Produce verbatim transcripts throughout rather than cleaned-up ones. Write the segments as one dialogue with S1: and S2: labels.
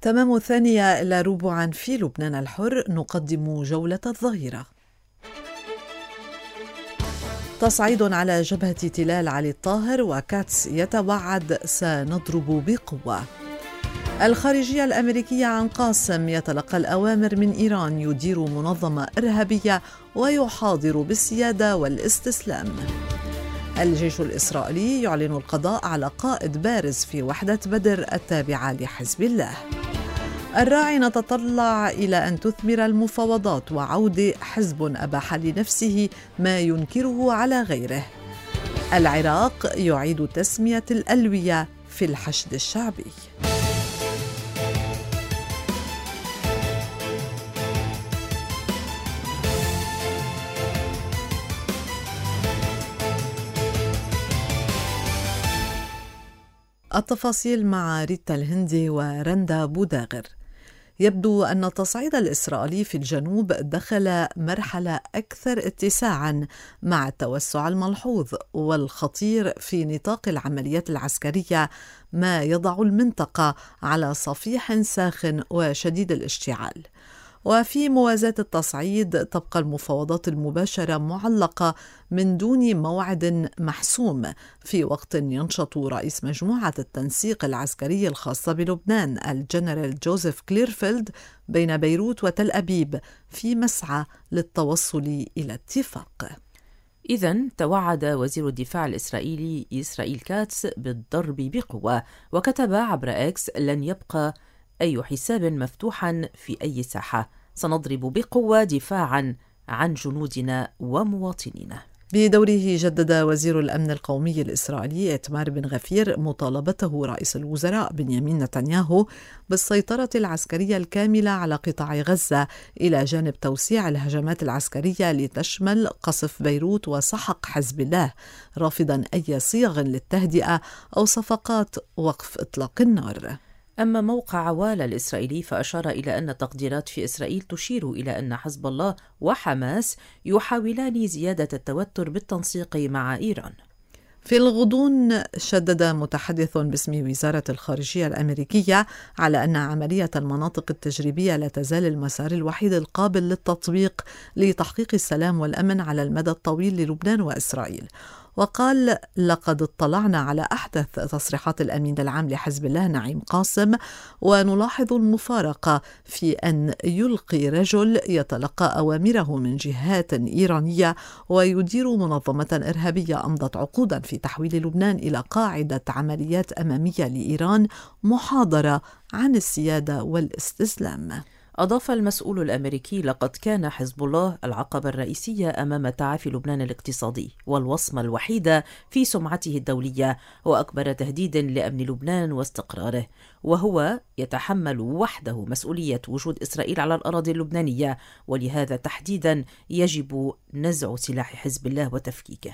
S1: تمام الثانية إلا ربعا في لبنان الحر، نقدم جولة الظهيرة. تصعيد على جبهة تلال علي الطاهر، وكاتس يتوعد سنضرب بقوة. الخارجية الأمريكية عن قاسم يتلقى الأوامر من إيران، يدير منظمة إرهابية ويحاضر بالسيادة والاستسلام. الجيش الإسرائيلي يعلن القضاء على قائد بارز في وحدة بدر التابعة لحزب الله. الراعي نتطلع إلى أن تثمر المفاوضات وعود حزب أباح لنفسه ما ينكره على غيره. العراق يعيد تسمية الألوية في الحشد الشعبي. التفاصيل مع ريتا الهندي ورندا بوداغر. يبدو أن التصعيد الإسرائيلي في الجنوب دخل مرحلة أكثر اتساعاً مع التوسع الملحوظ والخطير في نطاق العمليات العسكرية، ما يضع المنطقة على صفيح ساخن وشديد الاشتعال. وفي موازاة التصعيد تبقى المفاوضات المباشرة معلقة من دون موعد محسوم، في وقت ينشط رئيس مجموعة التنسيق العسكري الخاصة بلبنان الجنرال جوزيف كليرفيلد بين بيروت وتل أبيب في مسعى للتوصل إلى اتفاق.
S2: إذن توعد وزير الدفاع الإسرائيلي إسرائيل كاتس بالضرب بقوة، وكتب عبر إكس: لن يبقى أي حساب مفتوحا في أي ساحة، سنضرب بقوة دفاعا عن جنودنا ومواطنينا.
S1: بدوره جدد وزير الأمن القومي الإسرائيلي إتمار بن غفير مطالبته رئيس الوزراء بنيامين نتنياهو بالسيطرة العسكرية الكاملة على قطاع غزة، إلى جانب توسيع الهجمات العسكرية لتشمل قصف بيروت وسحق حزب الله، رافضا أي صيغ للتهدئة أو صفقات وقف إطلاق النار.
S2: أما موقع عوالة الإسرائيلي فأشار إلى أن التقديرات في إسرائيل تشير إلى أن حزب الله وحماس يحاولان زيادة التوتر بالتنسيق مع إيران.
S1: في الغضون شدد متحدث باسم وزارة الخارجية الأمريكية على أن عملية المناطق التجريبية لا تزال المسار الوحيد القابل للتطبيق لتحقيق السلام والأمن على المدى الطويل للبنان وإسرائيل. وقال: لقد اطلعنا على أحدث تصريحات الأمين العام لحزب الله نعيم قاسم، ونلاحظ المفارقة في أن يلقي رجل يتلقى أوامره من جهات إيرانية ويدير منظمة إرهابية أمضت عقودا في تحويل لبنان إلى قاعدة عمليات أمامية لإيران محاضرة عن السيادة والاستسلام.
S2: أضاف المسؤول الأمريكي: لقد كان حزب الله العقبة الرئيسية أمام تعافي لبنان الاقتصادي والوصمة الوحيدة في سمعته الدولية وأكبر تهديد لأمن لبنان واستقراره، وهو يتحمل وحده مسؤولية وجود إسرائيل على الأراضي اللبنانية، ولهذا تحديدا يجب نزع سلاح حزب الله وتفكيكه.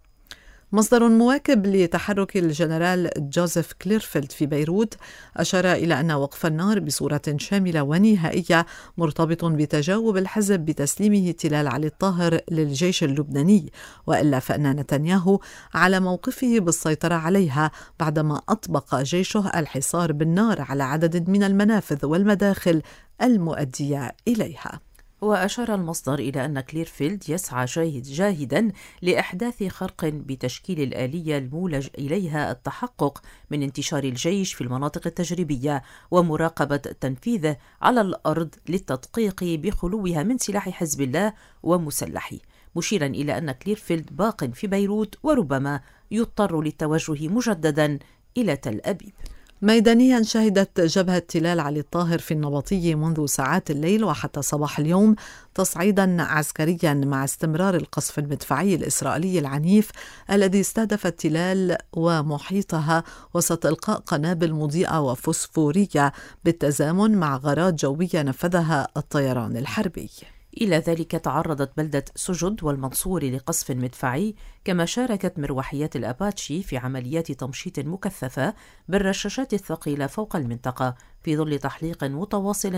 S1: مصدر مواكب لتحرك الجنرال جوزيف كليرفيلد في بيروت أشار إلى أن وقف النار بصورة شاملة ونهائية مرتبط بتجاوب الحزب بتسليمه تلال علي الطاهر للجيش اللبناني، وإلا فإن نتنياهو على موقفه بالسيطرة عليها بعدما أطبق جيشه الحصار بالنار على عدد من المنافذ والمداخل المؤدية إليها.
S2: وأشار المصدر إلى أن كليرفيلد يسعى جاهد جاهدا لإحداث خرق بتشكيل الآلية المولج إليها التحقق من انتشار الجيش في المناطق التجريبية ومراقبة تنفيذه على الأرض للتدقيق بخلوها من سلاح حزب الله ومسلحه، مشيرا إلى أن كليرفيلد باق في بيروت وربما يضطر للتوجه مجددا إلى تل أبيب.
S1: ميدانيا شهدت جبهة تلال علي الطاهر في النبطية منذ ساعات الليل وحتى صباح اليوم تصعيدا عسكريا مع استمرار القصف المدفعي الإسرائيلي العنيف الذي استهدف تلال ومحيطها وسط إلقاء قنابل مضيئة وفسفورية بالتزامن مع غارات جوية نفذها الطيران الحربي.
S2: إلى ذلك تعرضت بلدة سجد والمنصور لقصف مدفعي، كما شاركت مروحيات الأباتشي في عمليات تمشيط مكثفة بالرشاشات الثقيلة فوق المنطقة في ظل تحليق متواصل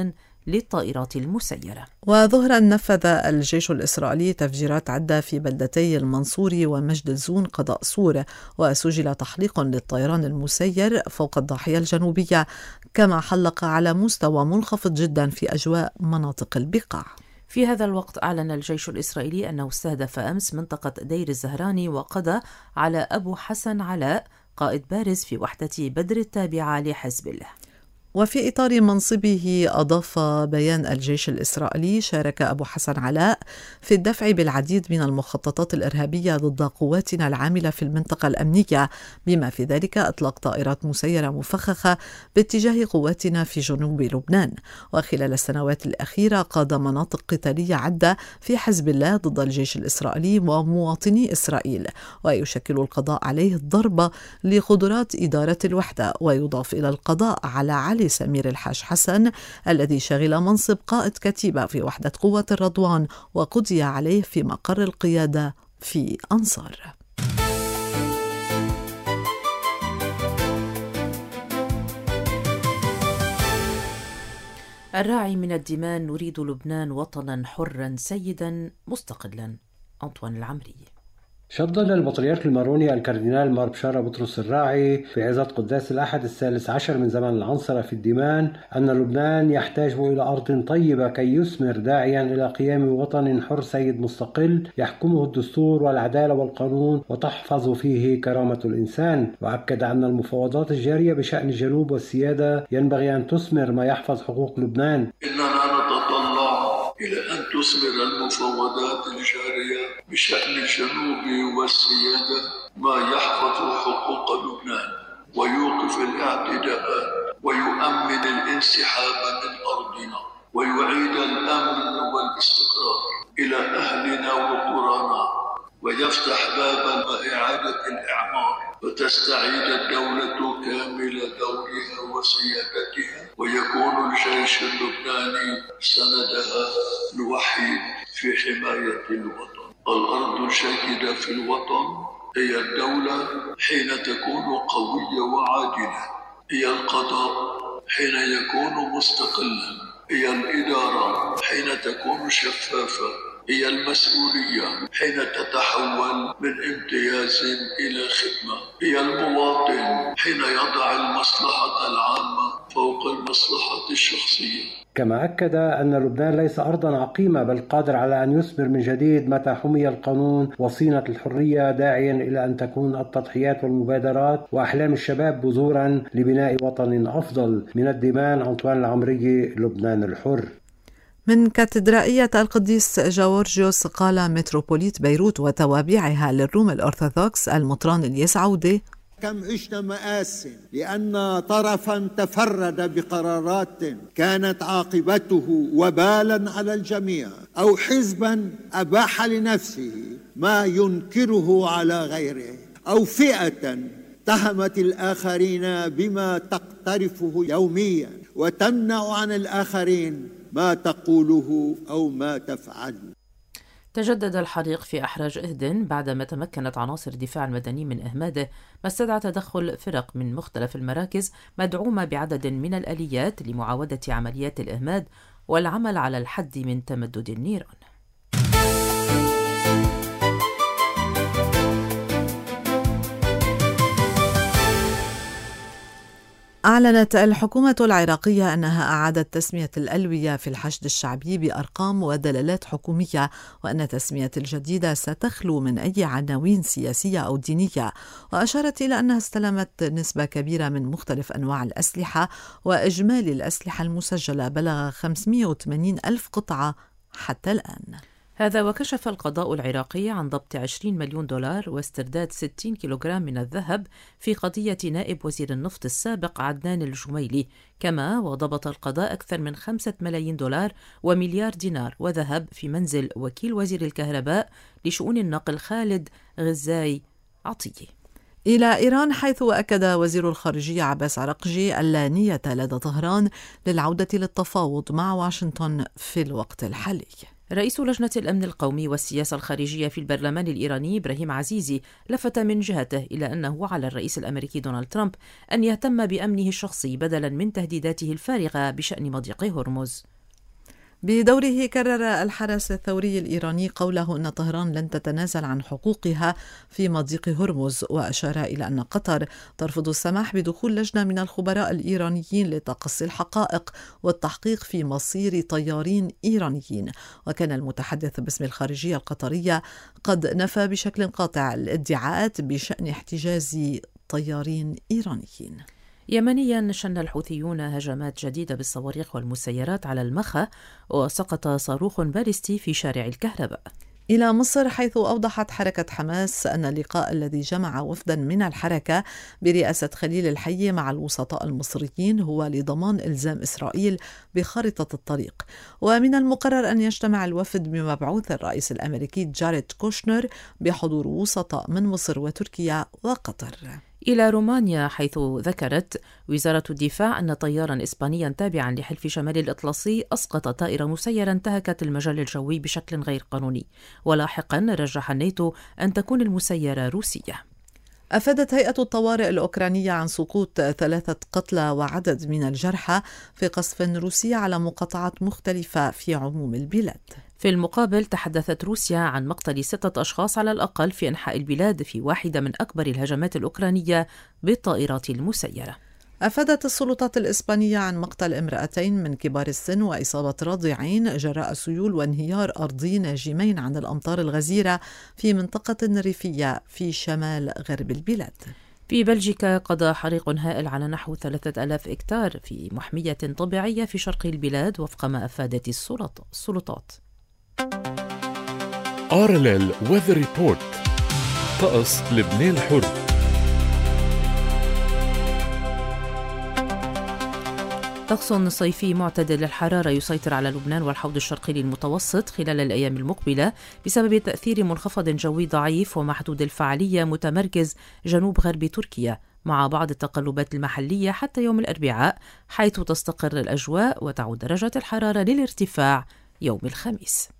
S2: للطائرات المسيرة.
S1: وظهرا نفذ الجيش الإسرائيلي تفجيرات عدة في بلدتي المنصوري ومجد الزون قضاء سور، وسجل تحليق للطيران المسير فوق الضاحية الجنوبية، كما حلق على مستوى منخفض جدا في أجواء مناطق البقاع.
S2: في هذا الوقت أعلن الجيش الإسرائيلي أنه استهدف أمس منطقة دير الزهراني وقضى على أبو حسن علاء قائد بارز في وحدة بدر التابعة لحزب الله.
S1: وفي إطار منصبه أضاف بيان الجيش الإسرائيلي شارك أبو حسن علاء في الدفع بالعديد من المخططات الإرهابية ضد قواتنا العاملة في المنطقة الأمنية، بما في ذلك إطلاق طائرات مسيرة مفخخة باتجاه قواتنا في جنوب لبنان. وخلال السنوات الأخيرة قاد مناطق قتالية عدة في حزب الله ضد الجيش الإسرائيلي ومواطني إسرائيل، ويشكل القضاء عليه ضربة لقدرات إدارة الوحدة. ويضاف إلى القضاء على علي سمير الحاج حسن الذي شغل منصب قائد كتيبة في وحدة قوة الرضوان، وقضي عليه في مقر القيادة في أنصار.
S2: الراعي من الدماء: نريد لبنان وطنا حرا سيدا مستقلا. أنطوان العمري.
S3: شدد البطريرك الماروني الكاردينال مار بشارة بطرس الراعي في عظة قداس الأحد الثالث عشر من زمن العنصرة في الديمان أن لبنان يحتاج إلى أرض طيبة كي يثمر، داعيا إلى قيام وطن حر سيد مستقل يحكمه الدستور والعدالة والقانون وتحفظ فيه كرامة الإنسان. وأكد أن المفاوضات الجارية بشأن الجنوب والسيادة ينبغي أن تثمر ما يحفظ حقوق لبنان.
S4: إننا نتطلع إلى أن تثمر المفاوضات الجارية بشأن الجنوب والسيادة ما يحفظ حقوق لبنان ويوقف الاعتداءات ويؤمن الانسحاب من أرضنا ويعيد الأمن والاستقرار إلى أهلنا وقرانا، ويفتح بابا إعادة الإعمار وتستعيد الدولة كامل دورها وسيادتها، ويكون الجيش اللبناني سندها الوحيد في حماية الوطن. الأرض الجيدة في الوطن هي الدولة حين تكون قوية وعادلة، هي القضاء حين يكون مستقلا، هي الإدارة حين تكون شفافة، هي المسؤولية حين تتحول من امتياز إلى خدمة، هي المواطن حين يضع المصلحة العامة فوق المصلحة الشخصية.
S3: كما أكد أن لبنان ليس أرضا عقيمة بل قادر على أن يثمر من جديد متى حمي القانون وصينة الحرية، داعيا إلى أن تكون التضحيات والمبادرات وأحلام الشباب بذورا لبناء وطن أفضل. من الديمان، أنطوان العمري، لبنان الحر.
S1: من كاتدرائية القديس جورجيوس قال متروبوليت بيروت وتوابعها للروم الأرثوذكس المطران الياس عودة:
S5: كم عشنا مآسٍ لأن طرفا تفرد بقرارات كانت عاقبته وبالا على الجميع، أو حزبا أباح لنفسه ما ينكره على غيره، أو فئة اتهمت الآخرين بما تقترفه يوميا وتمنع عن الآخرين ما تقوله أو ما تفعله.
S2: تجدد الحريق في أحراج إهدن بعدما تمكنت عناصر الدفاع المدني من إهماده، ما استدعى تدخل فرق من مختلف المراكز مدعومة بعدد من الآليات لمعاودة عمليات الإهماد والعمل على الحد من تمدد النيران.
S1: أعلنت الحكومة العراقية أنها أعادت تسمية الألوية في الحشد الشعبي بأرقام ودلالات حكومية، وأن التسمية الجديدة ستخلو من أي عناوين سياسية أو دينية، وأشارت إلى أنها استلمت نسبة كبيرة من مختلف أنواع الأسلحة، وإجمالي الأسلحة المسجلة بلغ خمسمائة وثمانين ألف قطعة حتى الآن.
S2: هذا وكشف القضاء العراقي عن ضبط عشرين مليون دولار واسترداد ستين كيلوغرام من الذهب في قضية نائب وزير النفط السابق عدنان الجميلي، كما وضبط القضاء أكثر من خمسة ملايين دولار ومليار دينار وذهب في منزل وكيل وزير الكهرباء لشؤون النقل خالد غزاي عطية.
S1: إلى إيران، حيث أكد وزير الخارجية عباس عرقجي ألا نية لدى طهران للعودة للتفاوض مع واشنطن في الوقت الحالي.
S2: رئيس لجنة الأمن القومي والسياسة الخارجية في البرلمان الإيراني إبراهيم عزيزي لفت من جهته إلى أنه على الرئيس الأمريكي دونالد ترامب أن يهتم بأمنه الشخصي بدلا من تهديداته الفارغة بشأن مضيق هرمز.
S1: بدوره كرر الحرس الثوري الإيراني قوله أن طهران لن تتنازل عن حقوقها في مضيق هرمز، وأشار إلى أن قطر ترفض السماح بدخول لجنة من الخبراء الإيرانيين لتقصي الحقائق والتحقيق في مصير طيارين إيرانيين. وكان المتحدث باسم الخارجية القطرية قد نفى بشكل قاطع الادعاءات بشأن احتجاز طيارين إيرانيين.
S2: يمنيا شن الحوثيون هجمات جديدة بالصواريخ والمسيرات على المخا، وسقط صاروخ باليستي في شارع الكهرباء.
S1: إلى مصر، حيث أوضحت حركة حماس أن اللقاء الذي جمع وفدا من الحركة برئاسة خليل الحي مع الوسطاء المصريين هو لضمان إلزام إسرائيل بخارطة الطريق. ومن المقرر أن يجتمع الوفد بمبعوث الرئيس الأمريكي جاريد كوشنر بحضور وسطاء من مصر وتركيا وقطر.
S2: إلى رومانيا، حيث ذكرت وزارة الدفاع أن طيارا إسبانيا تابعا لحلف شمال الأطلسي أسقط طائرة مسيرة انتهكت المجال الجوي بشكل غير قانوني. ولاحقا رجح الناتو أن تكون المسيرة روسية.
S1: أفادت هيئة الطوارئ الأوكرانية عن سقوط ثلاثة قتلى وعدد من الجرحى في قصف روسي على مقاطعات مختلفة في عموم البلاد.
S2: في المقابل، تحدثت روسيا عن مقتل ستة أشخاص على الأقل في أنحاء البلاد في واحدة من أكبر الهجمات الأوكرانية بالطائرات المسيرة.
S1: أفادت السلطات الإسبانية عن مقتل امرأتين من كبار السن وإصابة رضيعين جراء سيول وانهيار أرضي ناجمين عن الأمطار الغزيرة في منطقة ريفية في شمال غرب البلاد.
S2: في بلجيكا، قضى حريق هائل على نحو ثلاثة آلاف إكتار في محمية طبيعية في شرق البلاد وفق ما أفادت السلطات.
S6: آر إل إل Weather Report. طقس لبنان الحر.
S2: طقس صيفي معتدل الحرارة يسيطر على لبنان والحوض الشرقي للمتوسط خلال الأيام المقبلة بسبب تأثير منخفض جوي ضعيف ومحدود الفعالية متمركز جنوب غرب تركيا، مع بعض التقلبات المحلية حتى يوم الأربعاء، حيث تستقر الأجواء وتعود درجة الحرارة للارتفاع يوم الخميس.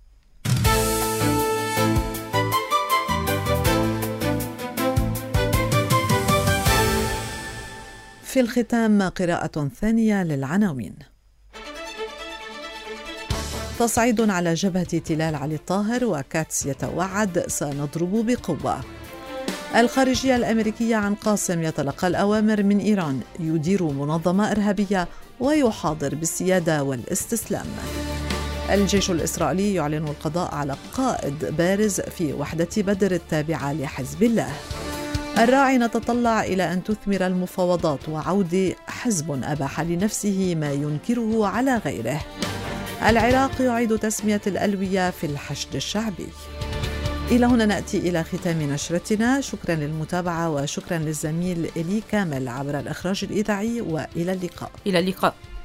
S1: في الختام قراءة ثانية للعناوين. تصعيد على جبهة تلال علي الطاهر وكاتس يتوعد سنضرب بقوة. الخارجية الأمريكية عن قاسم يتلقى الأوامر من إيران، يدير منظمة إرهابية ويحاضر بالسيادة والاستسلام. الجيش الإسرائيلي يعلن القضاء على قائد بارز في وحدة بدر التابعة لحزب الله. الراعي نتطلع إلى أن تثمر المفاوضات وعود حزب أباح لنفسه ما ينكره على غيره. العراق يعيد تسمية الألوية في الحشد الشعبي. إلى هنا نأتي إلى ختام نشرتنا. شكرا للمتابعة وشكرا للزميل إلي كامل عبر الإخراج الإذاعي، وإلى اللقاء.
S2: إلى اللقاء.